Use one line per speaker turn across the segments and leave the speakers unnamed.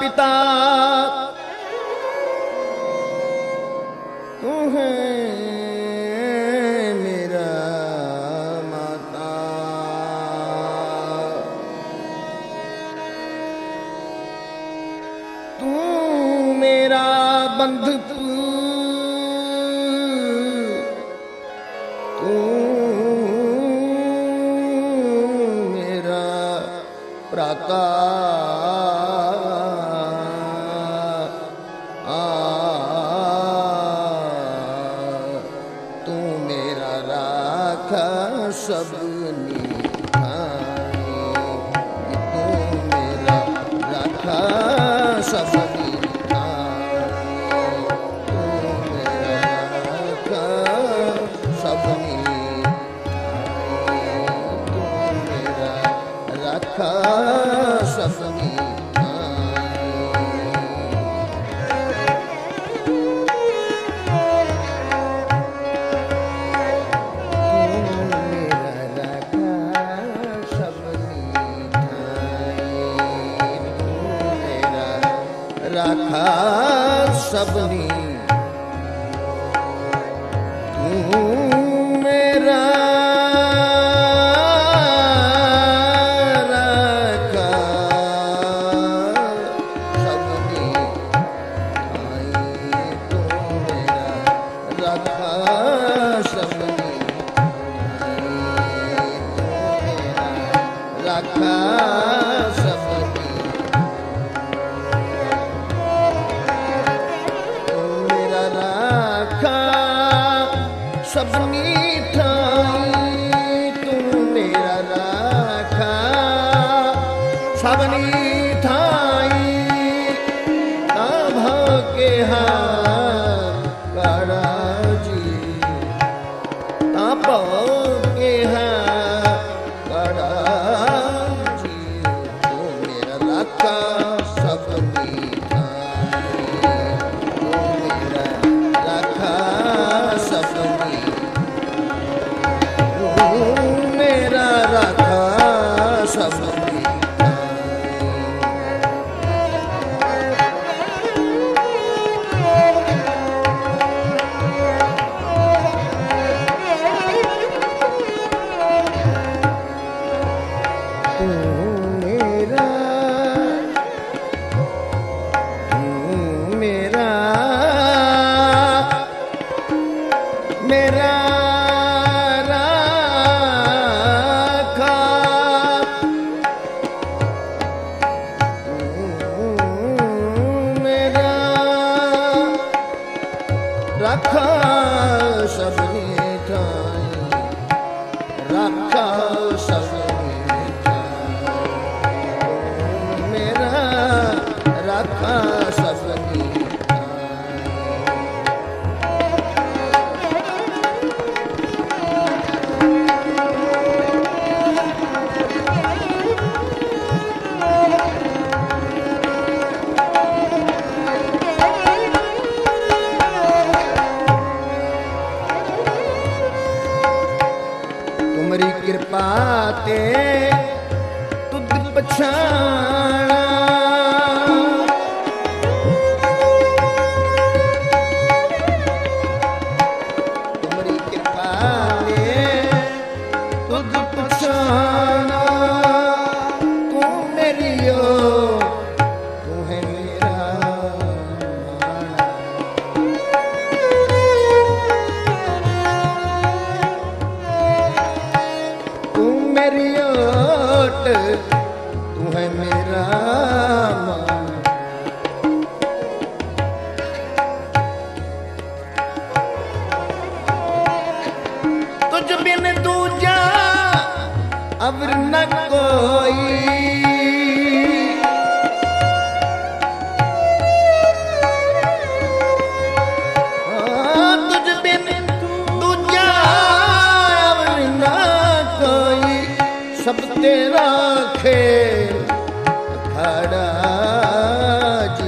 पिता तू है मेरा माता, तू मेरा बंधु, तू मेरा प्राता, तू मेरा राखा सबनी ठाई, तू मेरा राखा सबनी ठाई, तू मेरा राखा सबनी ठाई, तू मेरा राखा सबनी राखा सबनी, तू मेरा राखा सबनी ठाई, तू मेरा राखा सबनी ठाई, तू मेरा राखा सबनी, सबनी ठाई, तू मेरा राखा सबनी ठाई, के कड़ा जी के कड़ा जी, तू मेरा राखा सबनी ठाई, तू मेरा राखा सबनी, मेरा राखा सबनी तू मेरा, तू मेरा, मेरा राखा सबनी ठाई, राखा सबनी ठाई, मेरा राखा सबनी तुम्हारी कृपा ते तुद पछाना, तुम्हारी कृपा ते तुद पछाना, तू मेरी ओ तू है मेरा माना, तू मेरी ओट तू है मेरा मान, तुझ बिन दूजा अवर न कोई, तुझ बिन दूजा अवर न कोई, सब तेरा खेल अखाड़ा जी,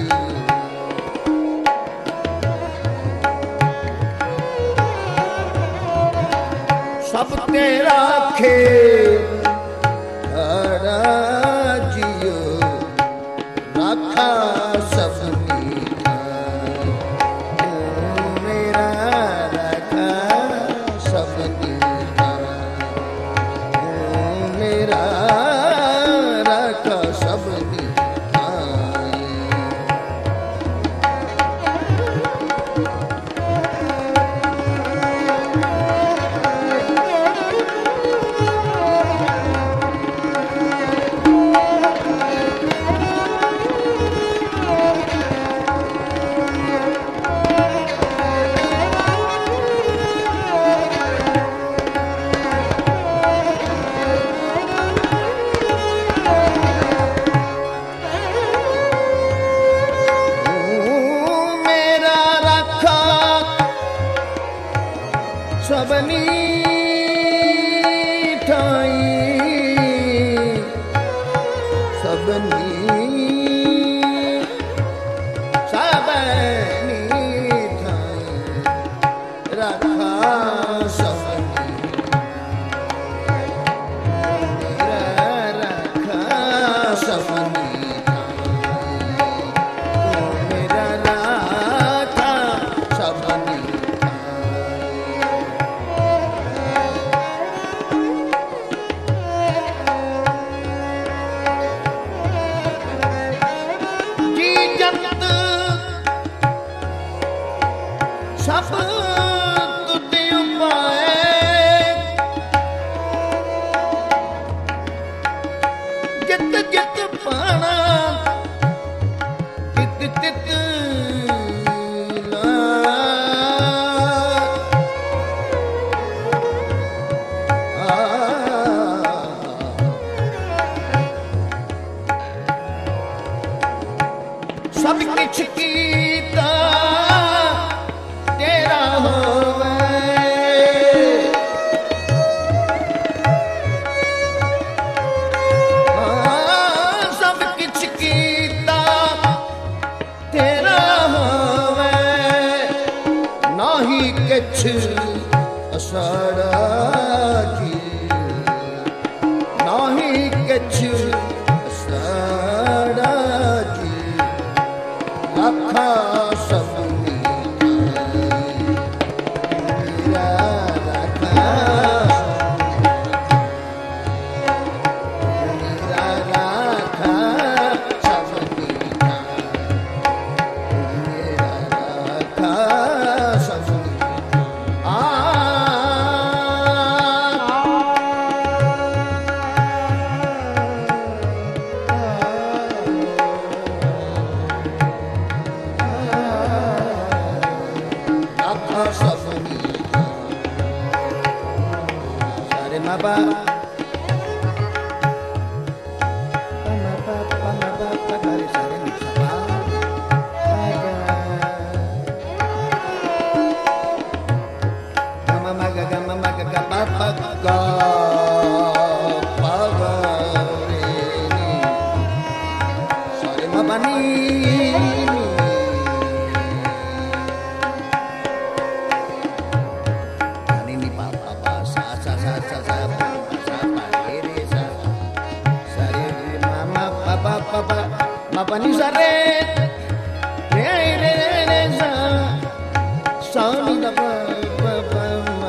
सब तेरा खेल अखाड़ा जियो राखा सबनी ठाई सबनी सबनी ठाई रखा सबनी रखा सबनी मेरा रखा सबनी सब तुते उपाए जित जित पाना तित तित ला सब किछ कीता तेरा होवे सब किछ कीता तेरा होवे नाही किछ असाड़ा की नाही किछ असाड़ा की लाखा सबनी Mapani sare re re re sa sani da pa pa pa ma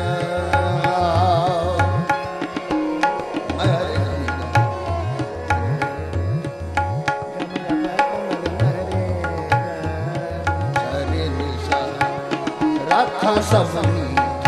rakha sabni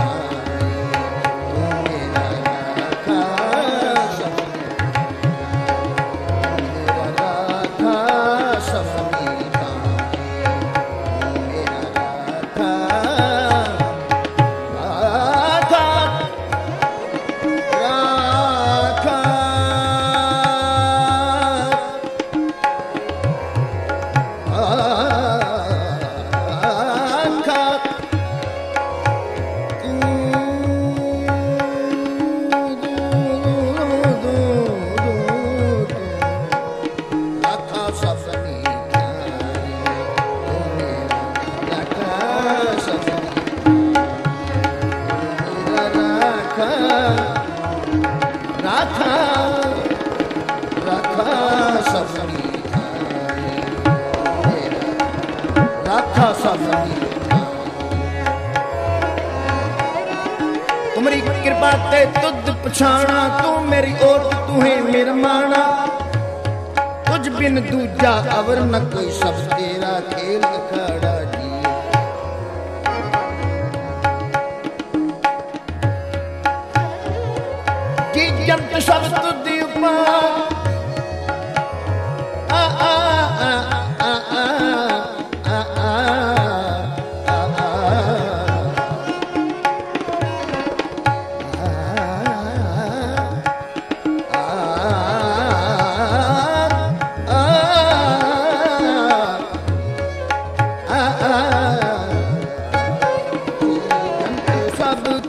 तुम्हारी कृपा ते तुझ पछाना तू मेरी ओट तू है मेरा माना तुझ बिन दूजा अवर न कोई सब तेरा खेल खड़ा जी जंत सब तुझ उपा आ आ आ आ आ सब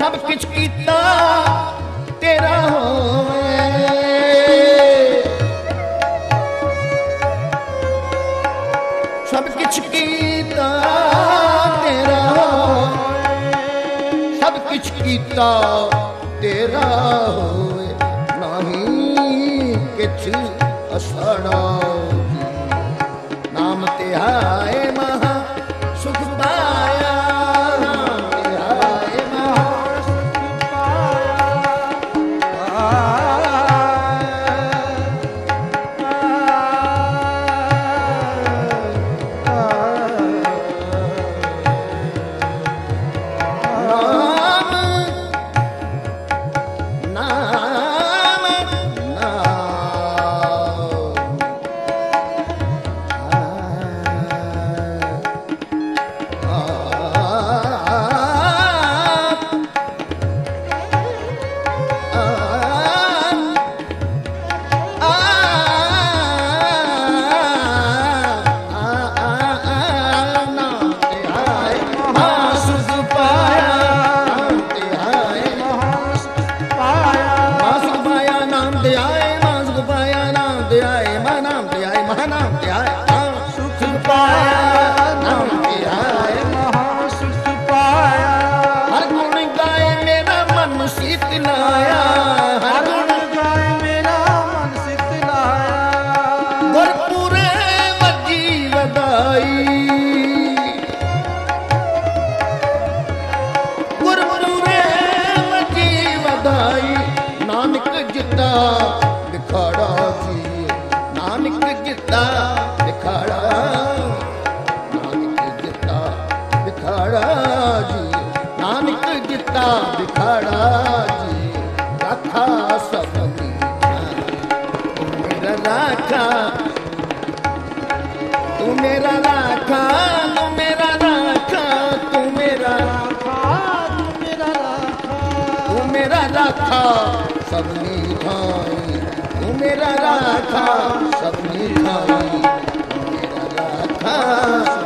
सब किछ कीता तेरा होवे, सब किछ कीता तेरा होवे, सब किछ कीता तेरा होवे, नहीं किछ असड़ा नाम तिहाए महा सुख पाया, नाम तिहाए महा सुख नानक जिता बिखाड़ा जी, नानक जिता बिखाड़ा, नानक जिता बिखाड़ा जी, नानक जिता बिखाड़ा जी, राखा सबनी तू मेरा राखा, तू मेरा राखा, तू मेरा राखा, तू मेरा मेरा राखा सबनी ठाई, तू मेरा राखा सबनी ठाई, मेरा राखा